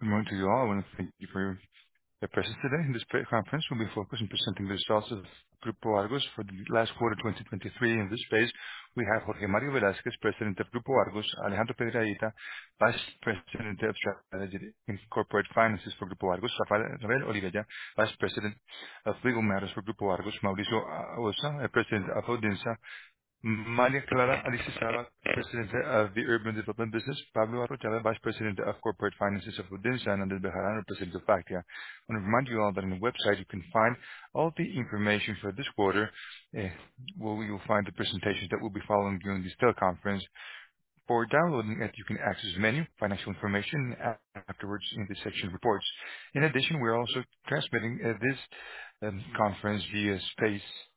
Good morning to you all. I want to thank you for your presence today. In this conference, we'll be focused on presenting the results of Grupo Argos for the last quarter 2023. In this space, we have Jorge Mario Velázquez, President of Grupo Argos, Alejandro Pedraíta, Vice President of Strategy in Corporate Finances for Grupo Argos, Rafael Olivella, Vice President of Legal Matters for Grupo Argos, Mauricio Osa, President of Odinsa, Maria Clara Alicisara, President of the Urban Development Business, Pablo Arrochava, Vice President of Corporate Finances of Udinsa, and Andres Bejarano, President of Pactia. I want to remind you all that on the website you can find all the information for this quarter, where you will find the presentations that will be following during this teleconference. For downloading it, you can access the menu, financial information, afterwards in the section reports. In addition, we're also transmitting this conference via space.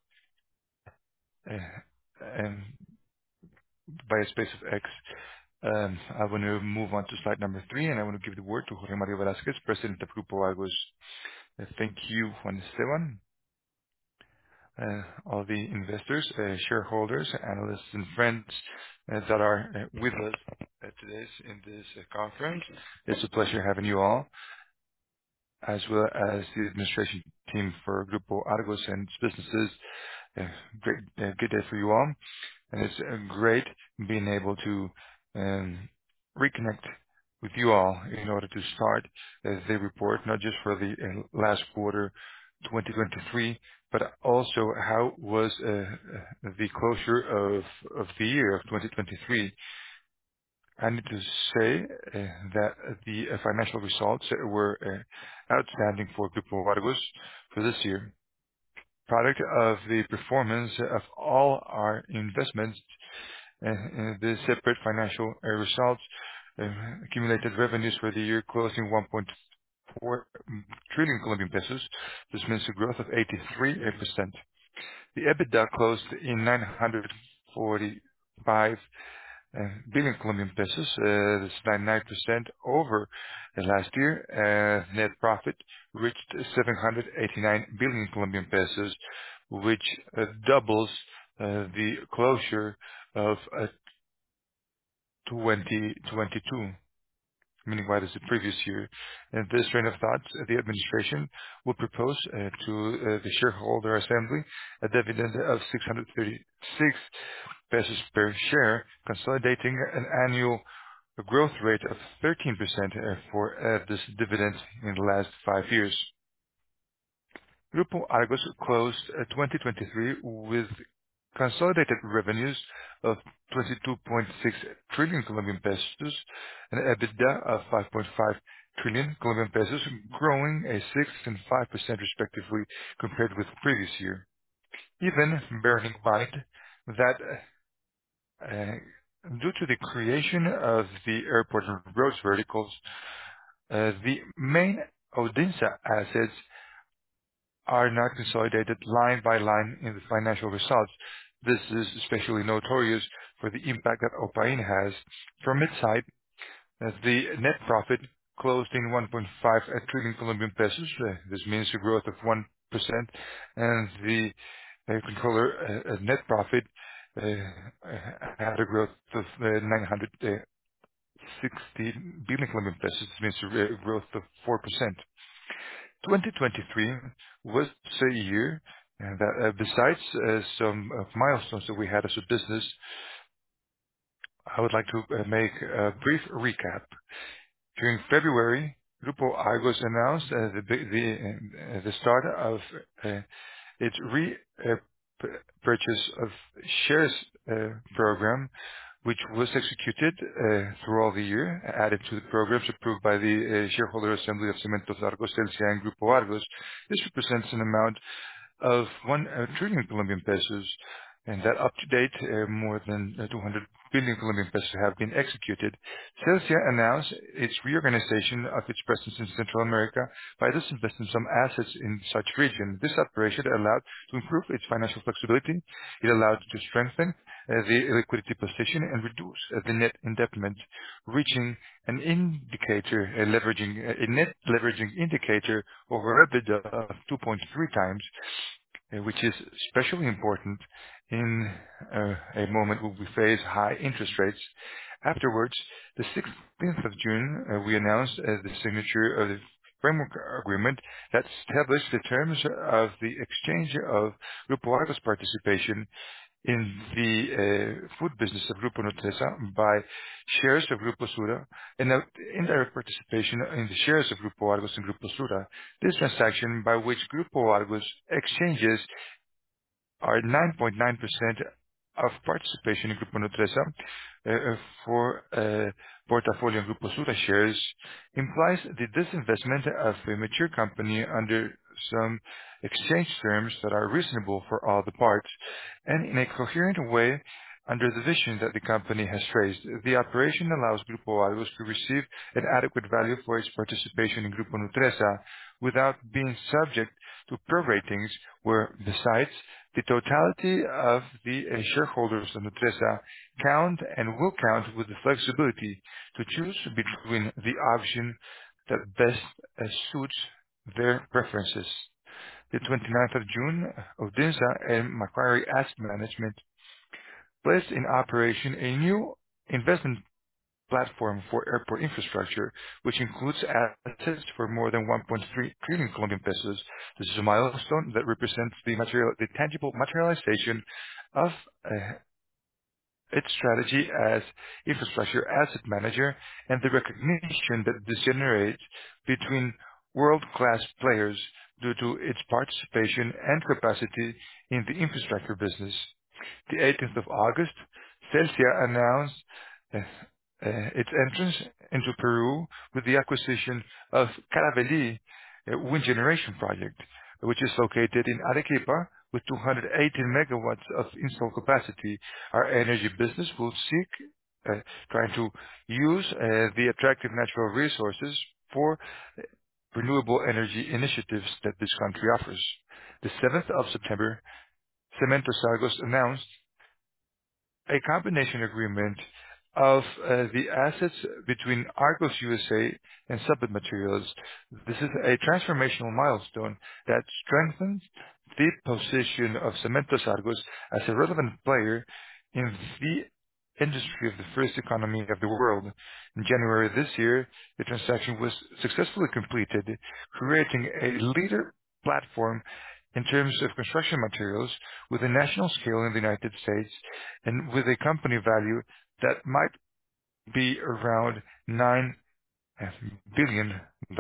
Um, by a space of X. I want to move on to slide number 3, and I want to give the word to Jorge Mario Velázquez, President of Grupo Argos. Thank you, Juan Esteban, all the investors, shareholders, analysts, and friends that are with us today in this conference. It's a pleasure having you all, as well as the administration team for Grupo Argos and its businesses. Great, good day for you all. And it's great being able to reconnect with you all in order to start the report, not just for the last quarter 2023, but also how was the closure of the year of 2023. I need to say that the financial results were outstanding for Grupo Argos for this year. Product of the performance of all our investments, the separate financial results, accumulated revenues for the year closing 1.4 trillion Colombian pesos. This means a growth of 83%. The EBITDA closed in 945 billion Colombian pesos. This is 99% over last year. Net profit reached 789 billion Colombian pesos, which doubles the closure of 2022, meaning what is the previous year. In this train of thoughts, the administration will propose to the shareholder assembly a dividend of 636 pesos per share, consolidating an annual growth rate of 13% for this dividend in the last 5 years. Grupo Argos closed 2023 with consolidated revenues of 22.6 trillion Colombian pesos, an EBITDA of 5.5 trillion Colombian pesos, growing 6 and 5% respectively compared with the previous year. Even bearing in mind that due to the creation of the airport and roads verticals, the main Odinsa assets are not consolidated line by line in the financial results. This is especially notorious for the impact that Opain has. From its side, the net profit closed in 1.5 trillion Colombian pesos. This means a growth of 1%, and the controller net profit had a growth of 960 billion Colombian pesos. This means a growth of 4%. 2023 was a year that, besides some milestones that we had as a business, I would like to make a brief recap. During February, Grupo Argos announced the start of its purchase of shares program, which was executed through all the year, added to the programs approved by the shareholder assembly of Cementos Argos, Celsia, and Grupo Argos. This represents an amount of 1 trillion Colombian pesos, and that up to date, more than 200 billion Colombian pesos have been executed. Celsia announced its reorganization of its presence in Central America by disinvesting some assets in such region. This operation allowed to improve its financial flexibility. It allowed to strengthen the liquidity position and reduce the net indebtedness, reaching an indicator, a net leveraging indicator over EBITDA of 2.3 times, which is especially important in a moment where we face high interest rates. Afterwards, the 16th of June, we announced the signature of the framework agreement that established the terms of the exchange of Grupo Argos participation in the food business of Grupo Nutresa by shares of Grupo Sura and indirect participation in the shares of Grupo Argos and Grupo Sura. This transaction by which Grupo Argos exchanges are 9.9% of participation in Grupo Nutresa for portfolio and Grupo Sura shares implies the disinvestment of a mature company under some exchange terms that are reasonable for all the parts and in a coherent way under the vision that the company has traced. The operation allows Grupo Argos to receive an adequate value for its participation in Grupo Nutresa without being subject to proratings where, besides, the totality of the shareholders of Nutresa count and will count with the flexibility to choose between the option that best suits their preferences. The 29th of June, Odinsa and Macquarie Asset Management placed in operation a new investment platform for airport infrastructure, which includes assets for more than 1.3 trillion Colombian pesos. This is a milestone that represents the tangible materialization of its strategy as infrastructure asset manager and the recognition that this generates between world-class players due to its participation and capacity in the infrastructure business. The 18th of August, Celsia announced uh, its entrance into Peru with the acquisition of Caravelí wind generation project, which is located in Arequipa with 218 megawatts of installed capacity. Our energy business will seek trying to use the attractive natural resources for renewable energy initiatives that this country offers. The 7th of September, Cementos Argos announced a combination agreement of the assets between Argos USA and Summit Materials. This is a transformational milestone that strengthens the position of Cementos Argos as a relevant player in the industry of the first economy of the world. In January this year, the transaction was successfully completed, creating a leader platform in terms of construction materials with a national scale in the United States and with a company value that might be around $9 billion.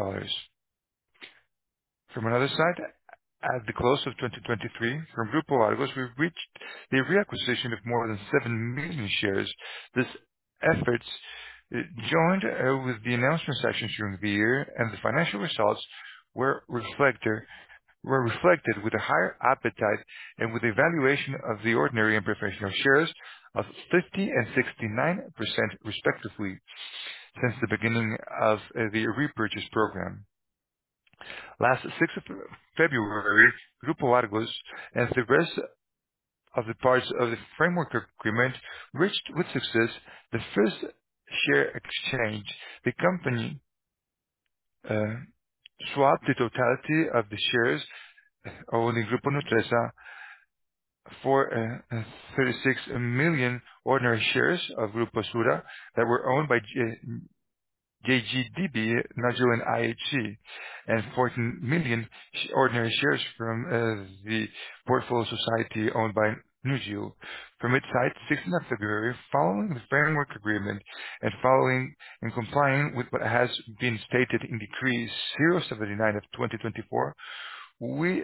From another side, at the close of 2023, from Grupo Argos, we reached the reacquisition of more than 7 million shares. This efforts joined with the announced transactions during the year, and the financial results were reflected with a higher appetite and with a valuation of the ordinary and preferential shares of 50 and 69% respectively since the beginning of the repurchase program. Last 6th of February, Grupo Argos and the rest of the parts of the framework agreement reached with success the first share exchange. The company swapped the totality of the shares owned in Grupo Nutresa for 36 million ordinary shares of Grupo Sura that were owned by JGDB, Nagel, and IHC, and 14 million ordinary shares from the portfolio society owned by Nugio. From its side, 16th of February, following the framework agreement and following and complying with what has been stated in Decree 079 of 2024, we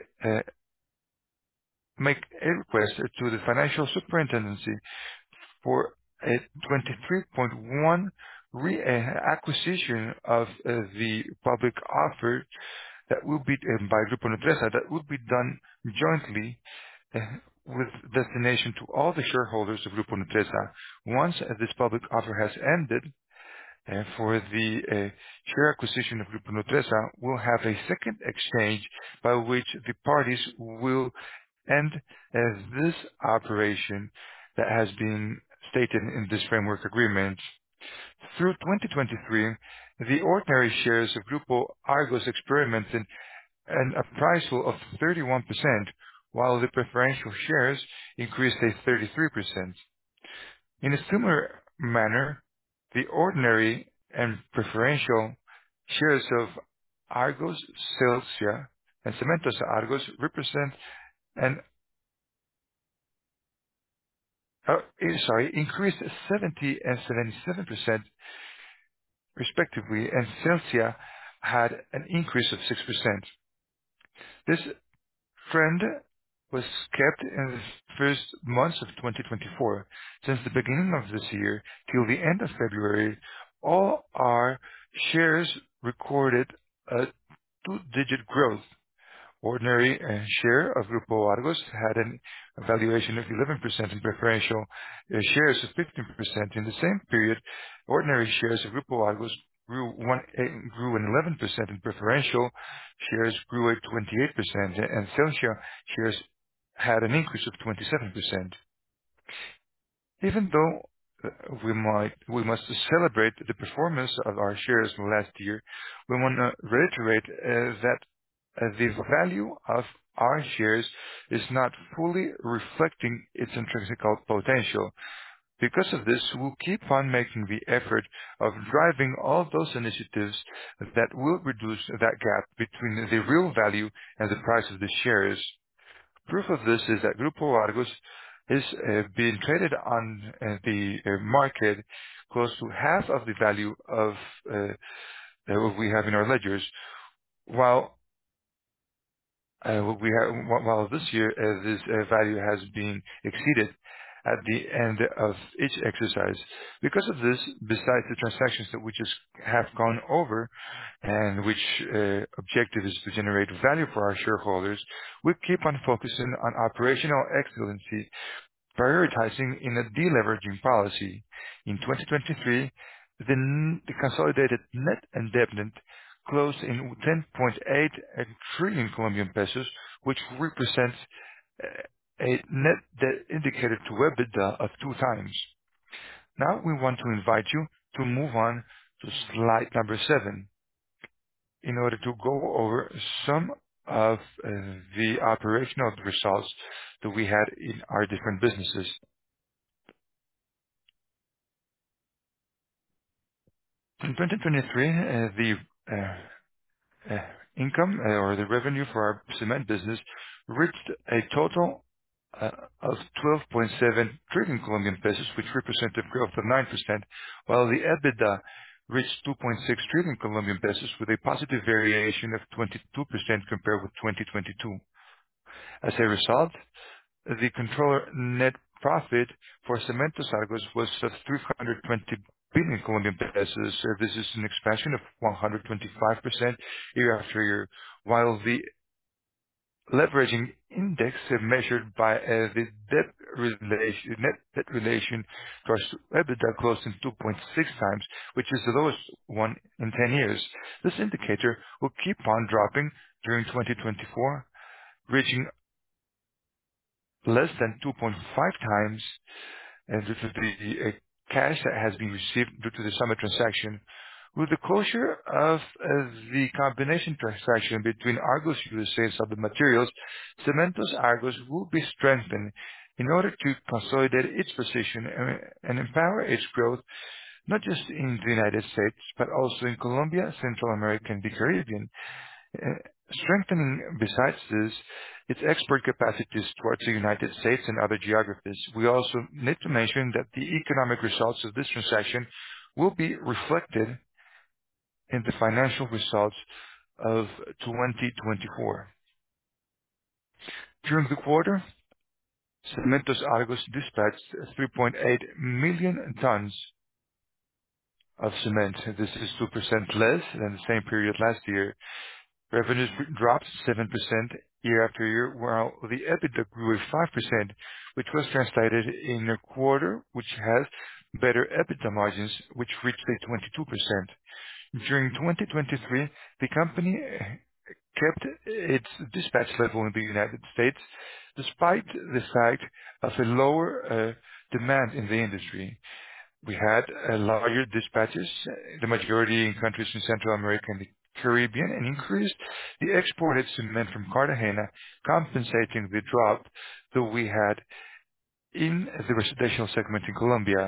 make a request to the Financial Superintendency for a 23.1 acquisition of the public offer that will be by Grupo Nutresa, that will be done jointly uh, with destination to all the shareholders of Grupo Nutresa. Once this public offer has ended, for the share acquisition of Grupo Nutresa, we'll have a second exchange by which the parties will end this operation that has been stated in this framework agreement. Through 2023, the ordinary shares of Grupo Argos experimented an appraisal of 31%, while the preferential shares increased by 33%. In a similar manner, The ordinary and preferential shares of Argos Celsia and Cementos Argos represent an increased 70 and 77% respectively, and Celsia had an increase of 6%. This trend was kept in the first months of 2024. Since the beginning of this year till the end of February, all our shares recorded a two-digit growth. Ordinary share of Grupo Argos had a valuation of 11% and preferential shares of 15%. In the same period, ordinary shares of Grupo Argos grew an 11%, and preferential shares grew at 28%, and Celsia shares had an increase of 27%. Even though we must celebrate the performance of our shares from last year, we want to reiterate that the value of our shares is not fully reflecting its intrinsic potential. Because of this, we'll keep on making the effort of driving all those initiatives that will reduce that gap between the real value and the price of the shares. Proof of this is that Grupo Argos is being traded on the market close to half of the value of what we have in our ledgers, while while this year this value has been exceeded at the end of each exercise. Because of this, besides the transactions that we just have gone over, and which objective is to generate value for our shareholders, we keep on focusing on operational excellency, prioritizing in a deleveraging policy. In 2023, the consolidated net indebtedness closed in 10.8 trillion Colombian pesos, which represents a net debt indicator to EBITDA of 2 times. Now we want to invite you to move on to slide number 7 in order to go over some of the operational results that we had in our different businesses. In 2023, the income or the revenue for our cement business reached a total of 12.7 trillion Colombian pesos, which represented growth of 9%, while the EBITDA reached 2.6 trillion Colombian pesos with a positive variation of 22% compared with 2022. As a result, the controller net profit for Cementos Argos was of 320 billion Colombian pesos. This is an expansion of 125% year after year, while the leveraging index measured by the net debt relation to our EBITDA closed in 2.6 times, which is the lowest one in 10 years. This indicator will keep on dropping during 2024, reaching less than 2.5 times due to the cash that has been received due to the Summit transaction. With the closure of the combination transaction between Argos USA and Summit Materials, Cementos Argos will be strengthened in order to consolidate its position and empower its growth, not just in the United States, but also in Colombia, Central America, and the Caribbean. Strengthening, besides this, its export capacities towards the United States and other geographies. We also need to mention that the economic results of this transaction will be reflected in the financial results of 2024. During the quarter, Cementos Argos dispatched 3.8 million tons of cement. This is 2% less than the same period last year. Revenues dropped 7% year after year, while the EBITDA grew at 5%, which was translated in a quarter which has better EBITDA margins, which reached a 22%. During 2023, the company kept its dispatch level in the United States, despite the fact of a lower demand in the industry. We had larger dispatches, the majority in countries in Central America and the Caribbean, and increased the exported cement from Cartagena, compensating the drop that we had in the residential segment in Colombia.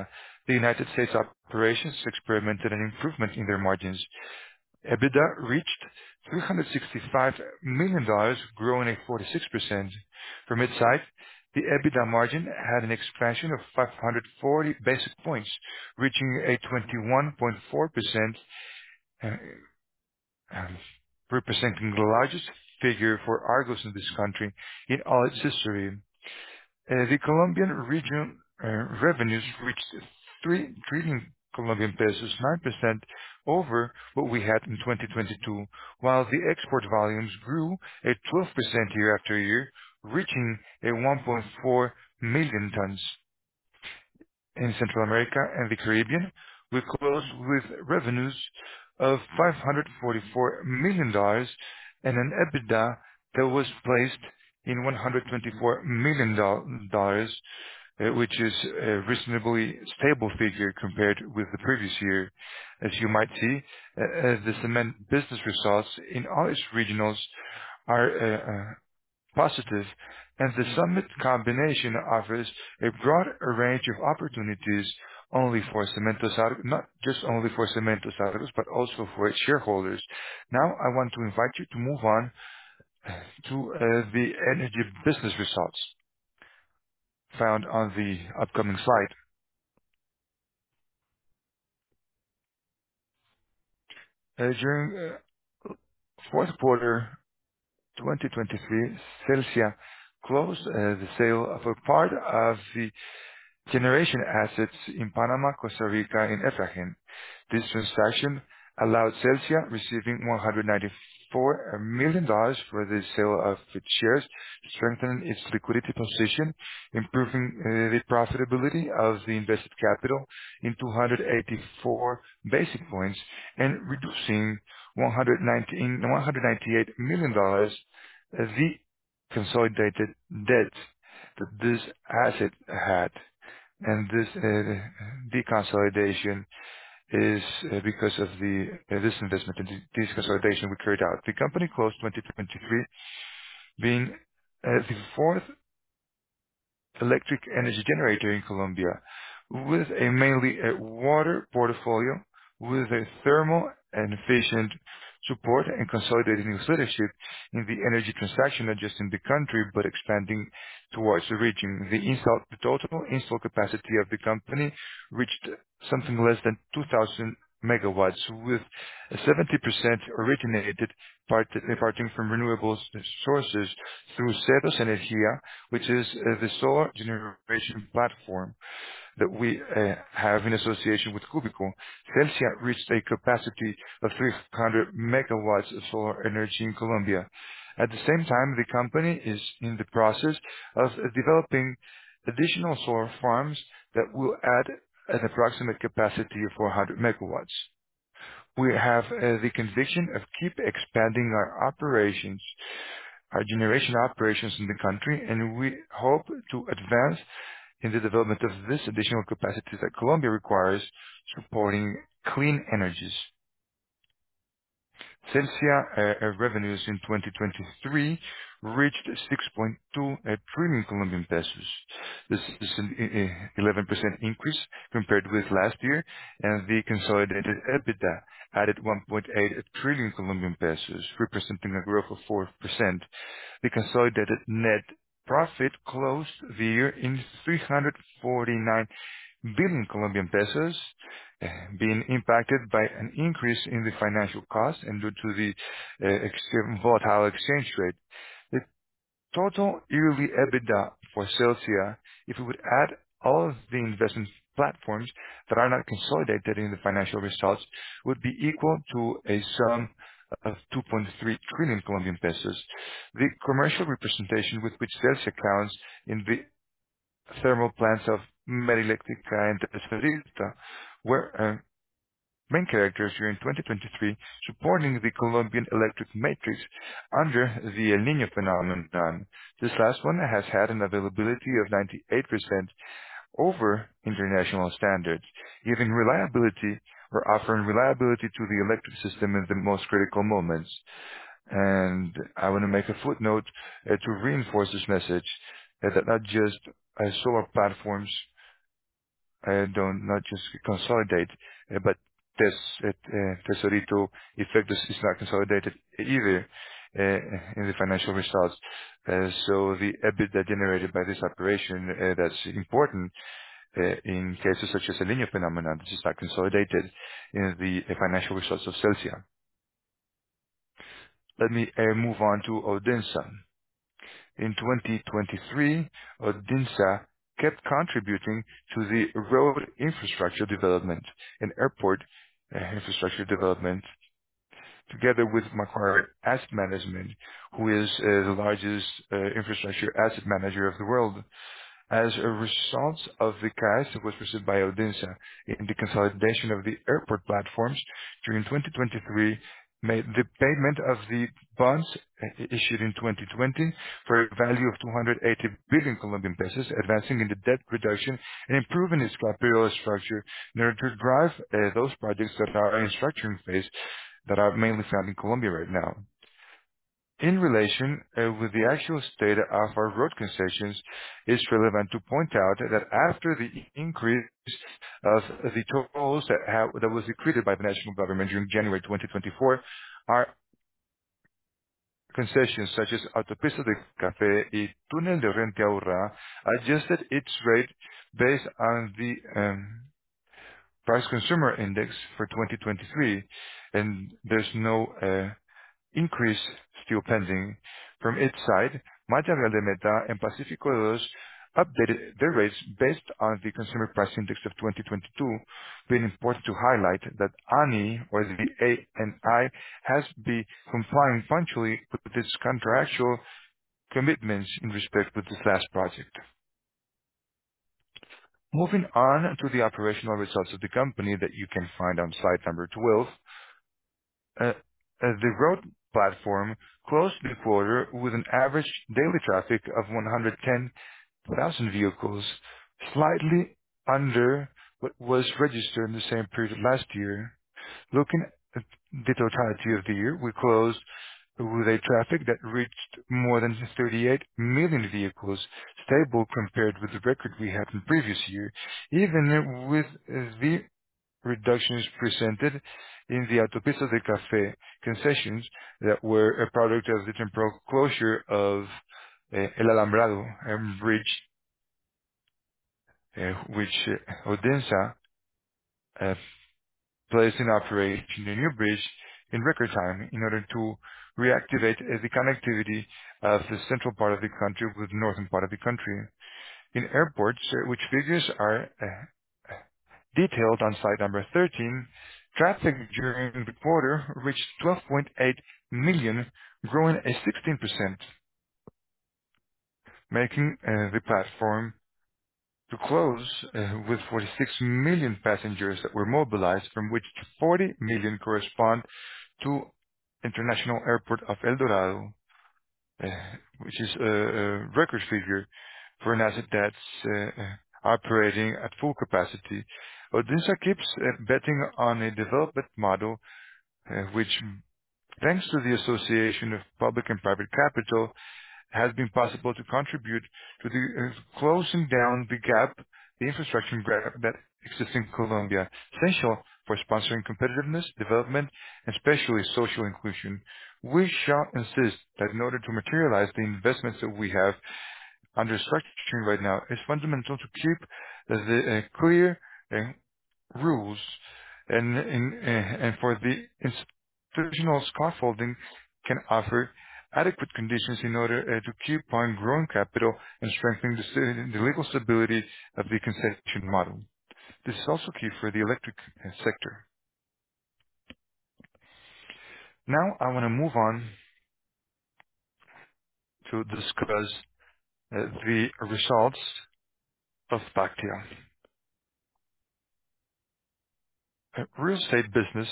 The United States operations experimented an improvement in their margins. EBITDA reached $365 million, growing at 46%. For mid-size, the EBITDA margin had an expansion of 540 basis points, reaching a 21.4%, uh, um, representing the largest figure for Argos in this country in all its history. The Colombian region revenues reached 3 trillion Colombian pesos, 9% over what we had in 2022, while the export volumes grew at 12% year after year, reaching a 1.4 million tons. In Central America and the Caribbean, we closed with revenues of $544 million dollars and an EBITDA that was placed in $124 million, which is a reasonably stable figure compared with the previous year. As you might see, the cement business results in all its regionals are positive, and the Summit combination offers a broad range of opportunities only for Cementos Argos, not just only for Cementos Argos, but also for its shareholders. Now, I want to invite you to move on to the energy business results found on the upcoming slide. During fourth quarter 2023, Celsia closed the sale of a part of the generation assets in Panama, Costa Rica, and Efraín. This transaction allowed Celsia receiving $194 million for the sale of its shares, strengthening its liquidity position, improving the profitability of the invested capital in 284 basis points, and reducing $198 million the consolidated debt that this asset had. And this deconsolidation is because of this investment and this consolidation we carried out. The company closed 2023 being the fourth electric energy generator in Colombia, with a mainly a water portfolio, with a thermal and efficient support and consolidating its leadership in the energy transaction, not just in the country, but expanding towards the region. The total installed capacity of the company reached something less than 2,000 megawatts, with 70% originated parting from renewable sources through Ceros Energía, which is the solar generation platform that we have in association with Cubico. Celsia reached a capacity of 300 megawatts of solar energy in Colombia. At the same time, the company is in the process of developing additional solar farms that will add an approximate capacity of 400 megawatts. We have the conviction of keep expanding our operations, our generation operations in the country, and we hope to advance in the development of this additional capacity that Colombia requires, supporting clean energies. Celsia revenues in 2023 reached 6.2 trillion Colombian pesos. This is an 11% increase compared with last year, and the consolidated EBITDA added 1.8 trillion Colombian pesos, representing a growth of 4%. The consolidated net profit closed the year in 349 billion Colombian pesos, being impacted by an increase in the financial cost and due to the volatile exchange rate. The total yearly EBITDA for Celsia, if we would add all of the investment platforms that are not consolidated in the financial results, would be equal to a sum of 2.3 trillion Colombian pesos. The commercial representation with which Celsia counts in the thermal plants of Merelectrica and Esmeralda were main characters during 2023, supporting the Colombian electric matrix under the El Niño phenomenon. This last one has had an availability of 98% over international standards, giving reliability or offering reliability to the electric system in the most critical moments. And I want to make a footnote to reinforce this message that not just solar platforms don't not just consolidate, but Tesorito Efectos is not consolidated either in the financial results. So the EBITDA generated by this operation, that's important in cases such as El Niño phenomenon. This is not consolidated in the financial results of Celsia. Let me move on to Odensa. In 2023, Odinsa kept contributing to the road infrastructure development and airport infrastructure development, together with Macquarie Asset Management, who is the largest infrastructure asset manager of the world. As a result of the cash that was received by Odinsa in the consolidation of the airport platforms during 2023, made the payment of the bonds issued in 2020 for a value of 280 billion Colombian pesos, advancing in the debt reduction and improving its capital structure in order to drive those projects that are in structuring phase that are mainly found in Colombia right now. In relation with the actual state of our road concessions, it's relevant to point out that after the increase of the tolls that was decreed by the national government during January 2024, our concessions such as Autopista de Café y Túnel de Oriente Aurrá adjusted its rate based on the price consumer index for 2023, and there's no increase still pending. From its side, Maya Real de Meta and Pacífico de Los updated their rates based on the Consumer Price Index of 2022, being important to highlight that ANI, or the ANI, has been complying punctually with its contractual commitments in respect with this last project. Moving on to the operational results of the company that you can find on slide number 12, the road platform closed the quarter with an average daily traffic of 110,000 vehicles, slightly under what was registered in the same period last year. Looking at the totality of the year, we closed with a traffic that reached more than 38 million vehicles, stable compared with the record we had in previous year, even with the reductions presented in the Autopista de Café concessions that were a product of the temporal closure of El Alambrado bridge, which Odensa uh, placed in operation a new bridge in record time in order to reactivate the connectivity of the central part of the country with the northern part of the country. In airports, which figures are detailed on slide number 13, traffic during the quarter reached 12.8 million, growing at 16%, making the platform to close with 46 million passengers that were mobilized, from which 40 million correspond to International Airport of El Dorado, uh, which is a record figure for an asset that's operating at full capacity. Odinsa keeps betting on a development model which, thanks to the association of public and private capital, has been possible to contribute to the closing down the gap, the infrastructure gap that exists in Colombia, essential for sponsoring competitiveness, development, and especially social inclusion. We shall insist that in order to materialize the investments that we have under structuring right now, it's fundamental to keep the clear rules and for the institutional scaffolding can offer adequate conditions in order to keep on growing capital and strengthening the legal stability of the concession model. This is also key for the electric sector. Now I want to move on to discuss the results of Pactia. Real estate business,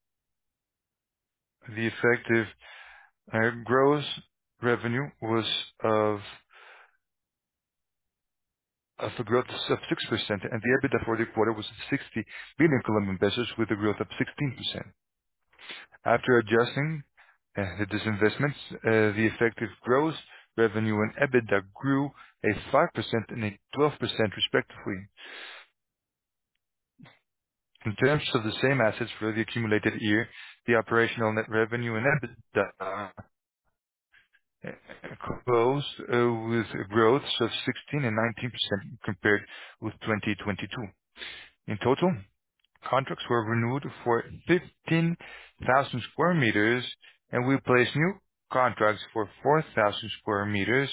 the effective gross revenue was of a growth of 6%, and the EBITDA for the quarter was 60 billion Colombian pesos with a growth of 16%. After adjusting the disinvestments, the effective gross revenue and EBITDA grew a 5% and a 12% respectively. In terms of the same assets for the accumulated year, the operational net revenue and EBITDA closed with growths of 16 and 19% compared with 2022. In total, contracts were renewed for 15,000 square meters, and we placed new contracts for 4,000 square meters,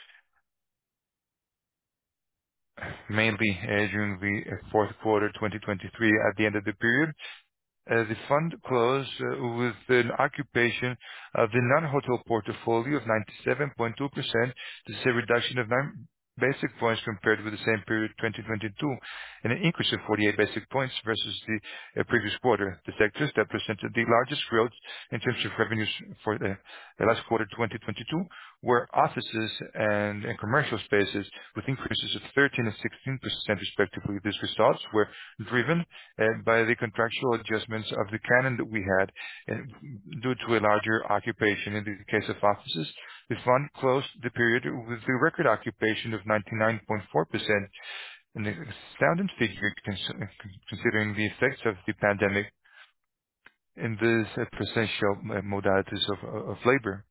mainly during the fourth quarter 2023. At the end of the period, the fund closed with an occupation of the non-hotel portfolio of 97.2%. This is a reduction of 9 basic points compared with the same period 2022, and an increase of 48 basic points versus the previous quarter. The sectors that presented the largest growth in terms of revenues for the last quarter 2022 were offices and commercial spaces, with increases of 13 and 16% respectively. These results were driven by the contractual adjustments of the canon that we had due to a larger occupation. In the case of offices, the fund closed the period with a record occupation of 99.4%, an astounding figure considering the effects of the pandemic in these presential modalities of labor.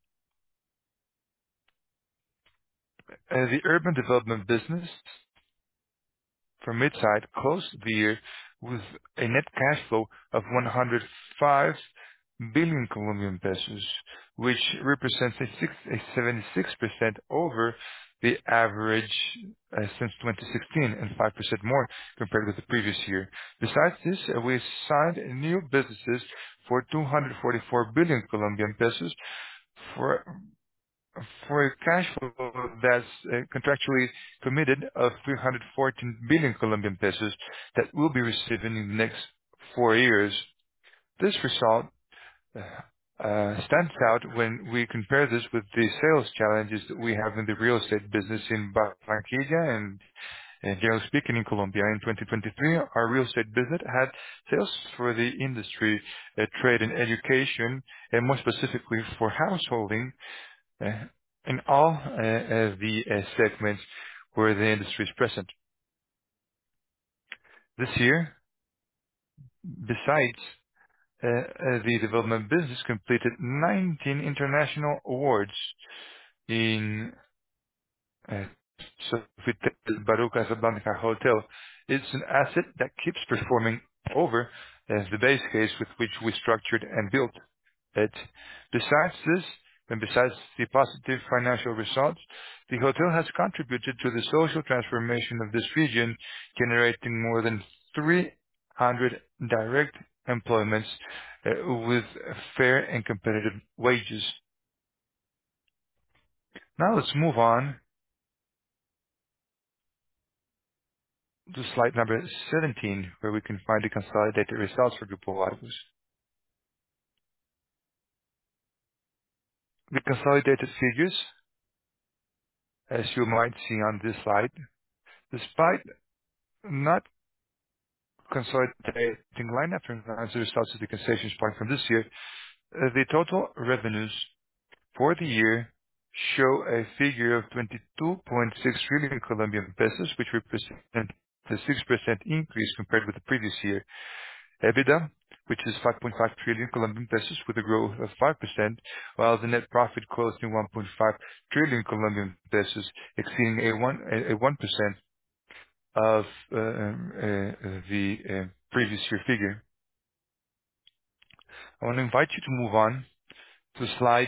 The urban development business for Midside closed the year with a net cash flow of 105 billion Colombian pesos, which represents a 76% over the average since 2016 and 5% more compared with the previous year. Besides this, we signed new businesses for 244 billion Colombian pesos for a cash flow that's contractually committed of 314 billion Colombian pesos that will be received in the next 4 years. This result stands out when we compare this with the sales challenges that we have in the real estate business in Barranquilla and generally speaking in Colombia. In 2023, our real estate business had sales for the industry, trade and education, and more specifically for householding, in all the segments where the industry is present. This year, besides the development business, completed 19 international awards in Sofitel Barú Casablanca Hotel. It's an asset that keeps performing over the base case with which we structured and built it. Besides this, and besides the positive financial results, the hotel has contributed to the social transformation of this region, generating more than 300 direct employments with fair and competitive wages. Now let's move on to slide number 17, where we can find the consolidated results for Grupo Argos. The consolidated figures, as you might see on this slide, despite not consolidating line after line as a result of the concessions part from this year, the total revenues for the year show a figure of 22.6 trillion Colombian pesos, which represent a 6% increase compared with the previous year. EBITDA, which is 5.5 trillion Colombian pesos with a growth of 5%, while the net profit closed in 1.5 trillion Colombian pesos, exceeding a 1% of the previous year figure. I want to invite you to move on to slide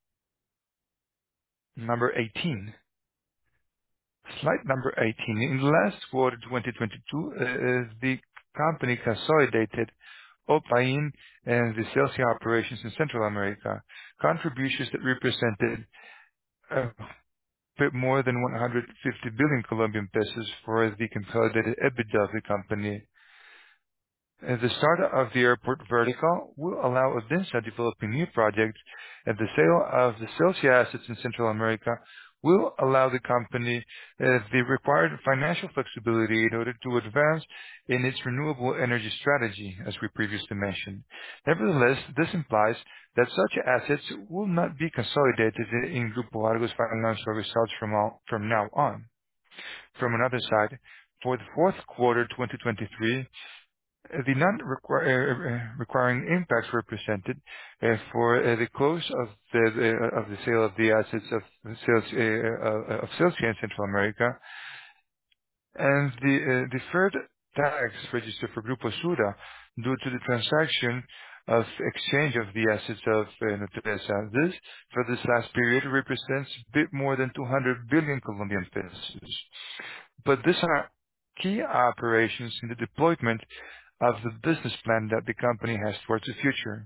number 18. Slide number 18. In the last quarter 2022, the company consolidated Opain and the Celsia operations in Central America, contributions that represented a bit more than 150 billion Colombian pesos for the consolidated EBITDA of the company. The start of the airport vertical will allow Avinsa developing new projects, and the sale of the Celsia assets in Central America will allow the company the required financial flexibility in order to advance in its renewable energy strategy, as we previously mentioned. Nevertheless, this implies that such assets will not be consolidated in Grupo Argos financial results from now on. From another side, for the fourth quarter 2023, The non-requiring impacts were presented for the close of the sale of the assets of Celsia in Central America, and the deferred tax registered for Grupo Sura due to the transaction of exchange of the assets of Nutresa. This, for this last period, represents a bit more than 200 billion Colombian pesos. But these are key operations in the deployment of the business plan that the company has towards the future.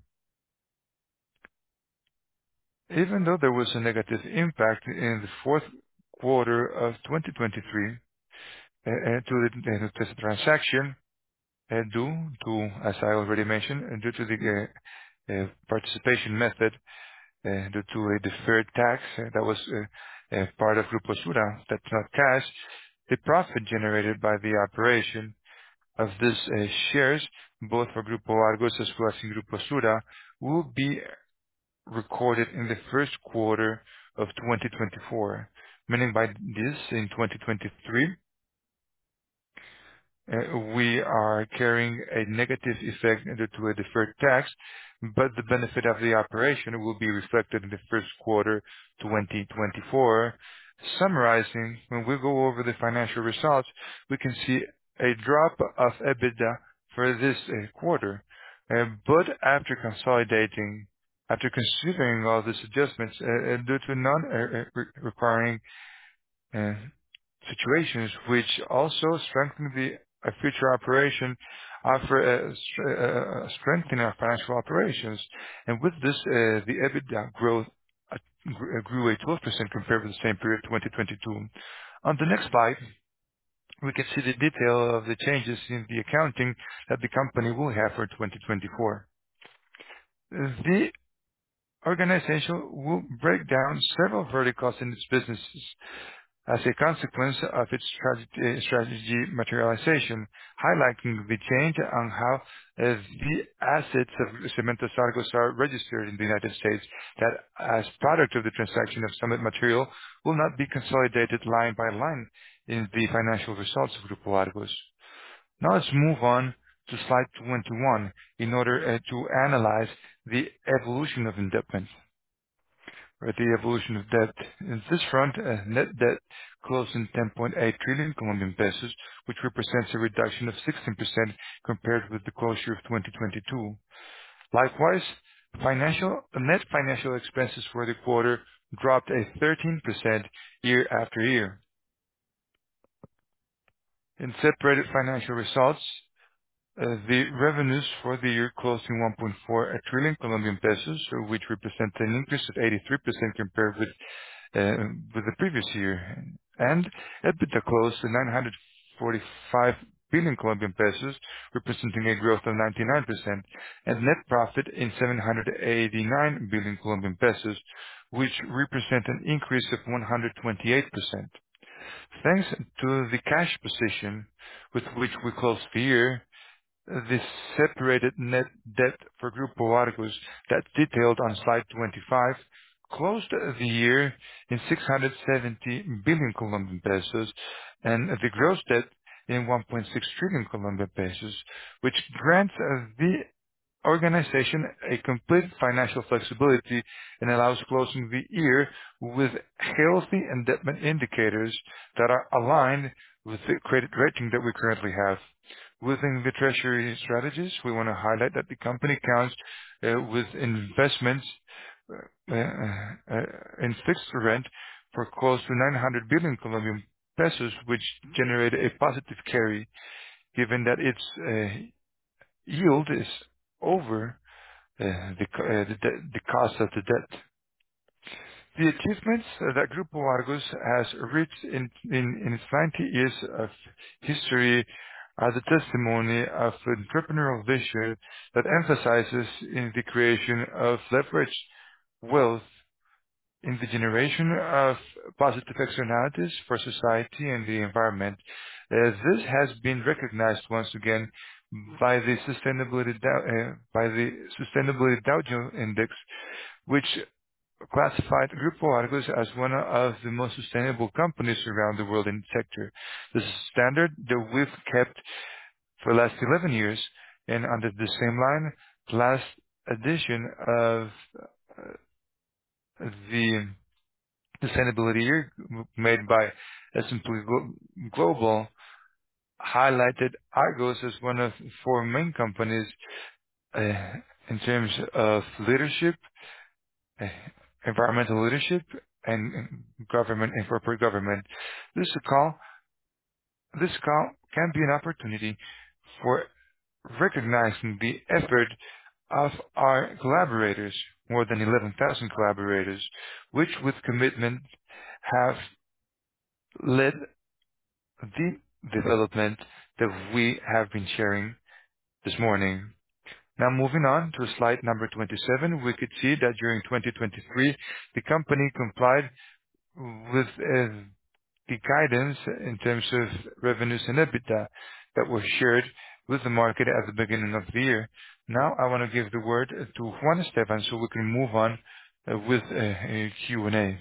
Even though there was a negative impact in the fourth quarter of 2023 to the transaction, due to, as I already mentioned, due to the participation method, due to a deferred tax that was part of Grupo Sura, that's not cash, the profit generated by the operation of these shares, both for Grupo Argos as well as in Grupo Sura, will be recorded in the first quarter of 2024. Meaning by this, in 2023, we are carrying a negative effect due to a deferred tax, but the benefit of the operation will be reflected in the first quarter 2024. Summarizing, when we go over the financial results, we can see a drop of EBITDA for this quarter. But after consolidating, after considering all these adjustments, due to non-requiring situations which also strengthen the future operation, offer strengthen our financial operations. And with this, the EBITDA growth grew a 12% compared with the same period 2022. On the next slide, we can see the detail of the changes in the accounting that the company will have for 2024. The organization will break down several verticals in its businesses as a consequence of its strategy materialization, highlighting the change on how the assets of Cementos Argos are registered in the United States, that as product of the transaction of Summit Material will not be consolidated line by line in the financial results of Grupo Argos. Now let's move on to slide 21 in order to analyze the evolution of indebtedness, or the evolution of debt. In this front, net debt closed in 10.8 trillion Colombian pesos, which represents a reduction of 16% compared with the closure of 2022. Likewise, net financial expenses for the quarter dropped a 13% year after year. In separated financial results, the revenues for the year closed in 1.4 trillion Colombian pesos, which represents an increase of 83% compared with the previous year. And EBITDA closed at 945 billion Colombian pesos, representing a growth of 99%, and net profit in 789 billion Colombian pesos, which represent an increase of 128%. Thanks to the cash position with which we closed the year, the separated net debt for Grupo Argos that's detailed on slide 25 closed the year in 670 billion Colombian pesos and the gross debt in 1.6 trillion Colombian pesos, which grants the organization a complete financial flexibility and allows closing the year with healthy indebtedness indicators that are aligned with the credit rating that we currently have. Within the treasury strategies, we want to highlight that the company counts with investments in fixed rent for close to 900 billion Colombian pesos, which generate a positive carry, given that its yield is over the cost of the debt. The achievements that Grupo Argos has reached in its 90 years of history are the testimony of entrepreneurial vision that emphasizes in the creation of leveraged wealth in the generation of positive externalities for society and the environment. This has been recognized once again by the Sustainability Dow Jones Index, which classified Grupo Argos as one of the most sustainable companies around the world in the sector. This is a standard that we've kept for the last 11 years, And under the same line, the last edition of the sustainability year made by S&P Global highlighted Argos as one of four main companies uh, in terms of leadership, uh, environmental leadership, and government and corporate government. This call, this call can be an opportunity for recognizing the effort of our collaborators, more than 11,000 collaborators, which with commitment have led the development that we have been sharing this morning. Now moving on to slide number 27, we could see that during 2023, the company complied with the guidance in terms of revenues and EBITDA that were shared with the market at the beginning of the year. Now I want to give the word to Juan Esteban so we can move on with a Q&A.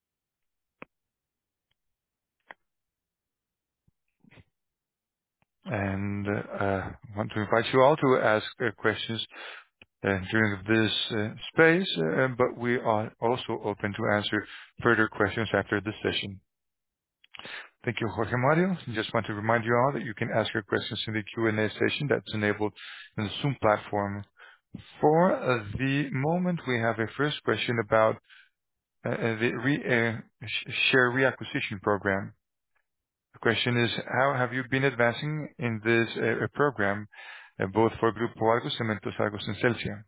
And I want to invite you all to ask questions during this space, but we are also open to answer further questions after the session. Thank you, Jorge Mario. Just want to remind you all that you can ask your questions in the Q&A session that's enabled in the Zoom platform. For the moment, we have a first question about the share reacquisition program. The question is, how have you been advancing in this program, both for Grupo Argos, Cementos Argos, and Celsia?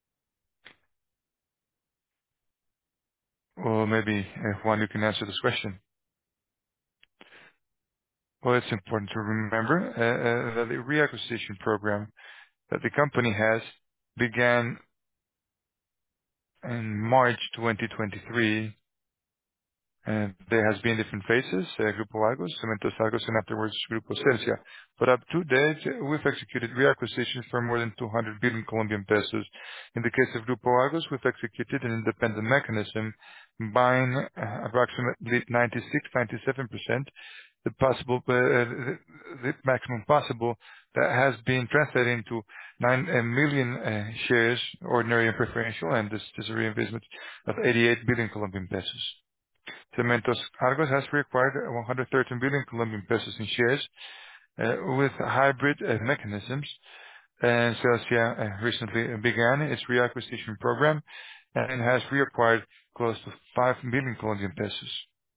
Or maybe, Juan, you can answer this question. Well, it's important to remember that the reacquisition program that the company has began in March 2023. And there has been different phases, Grupo Argos, Cementos Argos, and afterwards Grupo Celsia. But up to date, we've executed reacquisitions for more than 200 billion Colombian pesos. In the case of Grupo Argos, we've executed an independent mechanism buying approximately 96-97%, the possible, the maximum possible that has been translated into 9 million shares, ordinary and preferential, and this is a reinvestment of 88 billion Colombian pesos. Cementos Argos has reacquired 113 billion Colombian pesos in shares with hybrid mechanisms. And Celsia recently began its reacquisition program and has reacquired close to 5 billion Colombian pesos.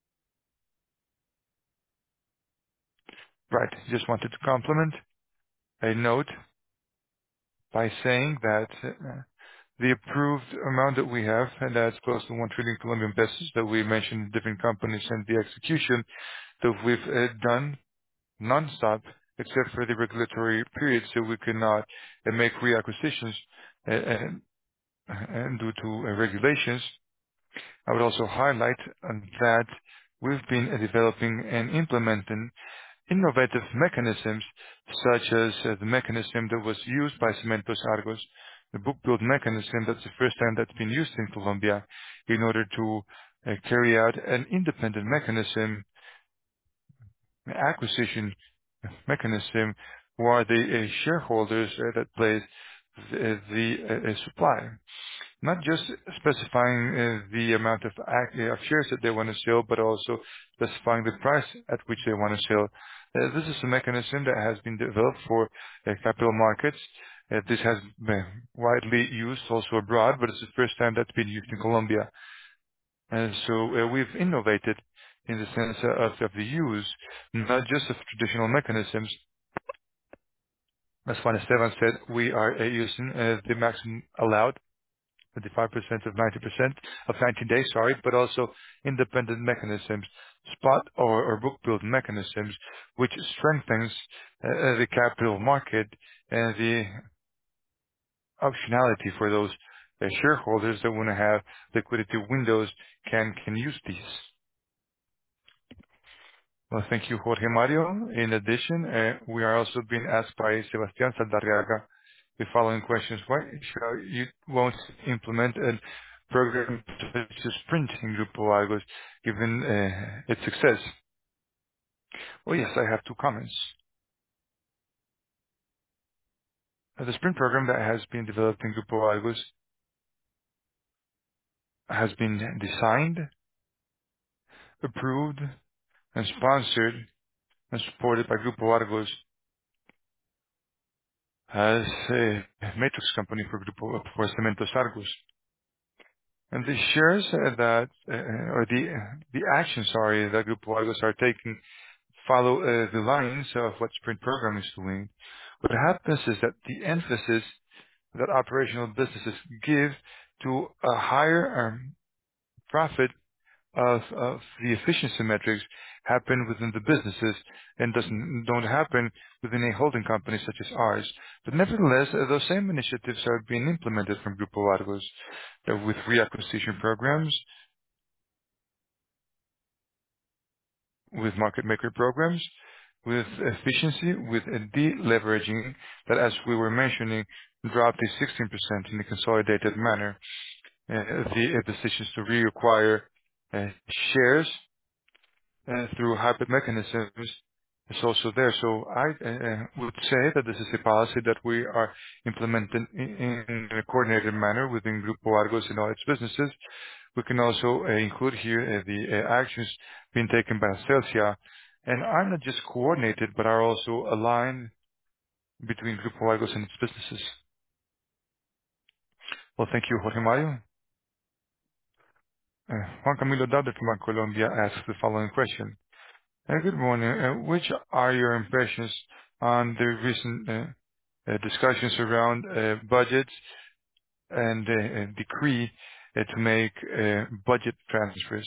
Right. Just wanted to complement a note by saying that the approved amount that we have, and that's close to 1 trillion Colombian pesos that we mentioned in different companies, and the execution that we've done non-stop except for the regulatory period, so we cannot make reacquisitions and due to regulations. I would also highlight that we've been developing and implementing innovative mechanisms, such as the mechanism that was used by Cementos Argos, the book build mechanism. That's the first time that's been used in Colombia in order to carry out an independent mechanism, acquisition mechanism, who are the shareholders that place the supply. Not just specifying the amount of shares that they want to sell, but also specifying the price at which they want to sell. This is a mechanism that has been developed for capital markets. This has been widely used also abroad, but it's the first time that's been used in Colombia. And so we've innovated in the sense of the use, not just of traditional mechanisms. As Juan Esteban said, we are using the maximum allowed, 25% of 90% of 90 days, sorry, but also independent mechanisms, spot or book build mechanisms, which strengthens the capital market and the optionality for those shareholders that want to have liquidity windows can use these. Well, thank you, Jorge Mario. In addition, we are also being asked by Sebastián Saldarriaga the following questions. Why you won't implement a program such as Sprint in Grupo Argos, given its success? Well, yes, I have two comments. The sprint program that has been developed in Grupo Argos has been designed, approved, and sponsored and supported by Grupo Argos as a matrix company for Cementos Argos. And the shares or the actions, sorry, that Grupo Argos are taking follow the lines of what Sprint program is doing. What happens is that the emphasis that operational businesses give to a higher profit of the efficiency metrics happen within the businesses and don't happen within a holding company such as ours. But nevertheless, those same initiatives are being implemented from Grupo Argos with reacquisition programs, with market maker programs, with efficiency, with a deleveraging that, as we were mentioning, dropped to 16% in a consolidated manner. The decisions to reacquire shares through hybrid mechanisms is also there. So I would say that this is a policy that we are implementing in a coordinated manner within Grupo Argos and all its businesses. We can also include here the actions being taken by Celsia, and are not just coordinated, but are also aligned between Grupo Argos and its businesses. Well, thank you, Jorge Mario. Juan Camilo Daudet from Colombia asks the following question. Good morning. Which are your impressions on the recent discussions around budgets and decree to make budget transfers?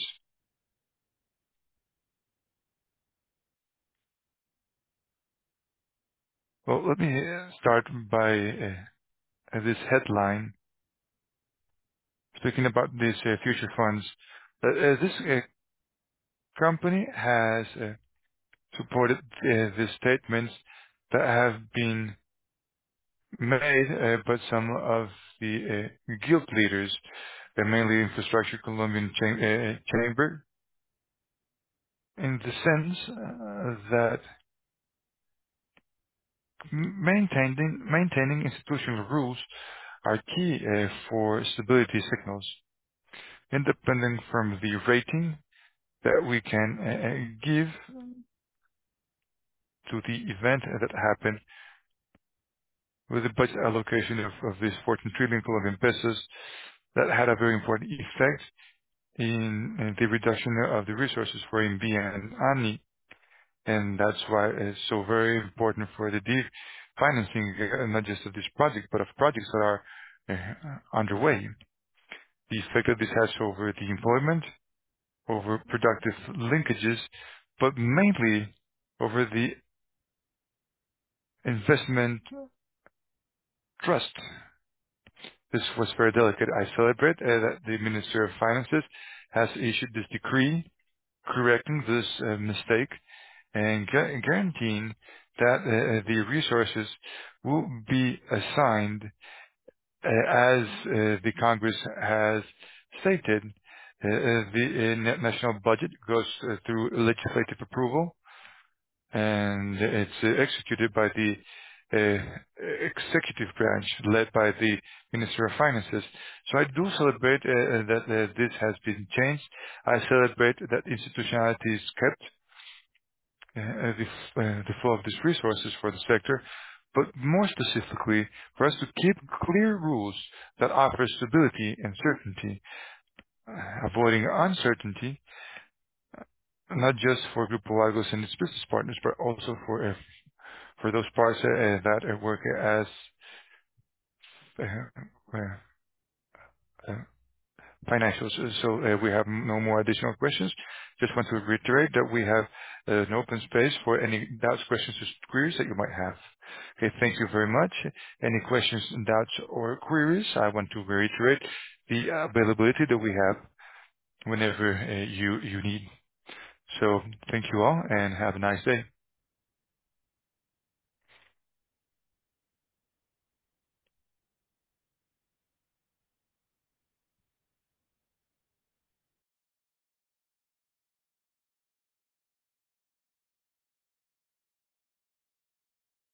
Well, let me start by this headline, speaking about these future funds. This company has supported the statements that have been made by some of the guild leaders, mainly Infrastructure Colombian Chamber, in the sense that maintaining institutional rules are key for stability signals, independent from the rating that we can give to the event that happened with the budget allocation of this 14 trillion Colombian pesos that had a very important effect in the reduction of the resources for INVIA and ANI. And that's why it's so very important for the financing, not just of this project, but of projects that are underway. The effect that this has over the employment, over productive linkages, but mainly over the investment trust. This was very delicate. I celebrate that the Minister of Finances has issued this decree correcting this mistake and guaranteeing that the resources will be assigned as the Congress has stated. The national budget goes through legislative approval, and it's executed by the executive branch led by the Minister of Finances. So I do celebrate that this has been changed. I celebrate that institutionality is kept, the flow of these resources for the sector, but more specifically, for us to keep clear rules that offer stability and certainty, avoiding uncertainty, not just for Grupo Argos and its business partners, but also for those parts that work as uh, uh, financials. So we have no more additional questions. Just want to reiterate that we have an open space for any doubts, questions, or queries that you might have. Okay, thank you very much. Any questions, doubts, or queries, I want to reiterate the availability that we have whenever you need. So thank you all, and have a nice day.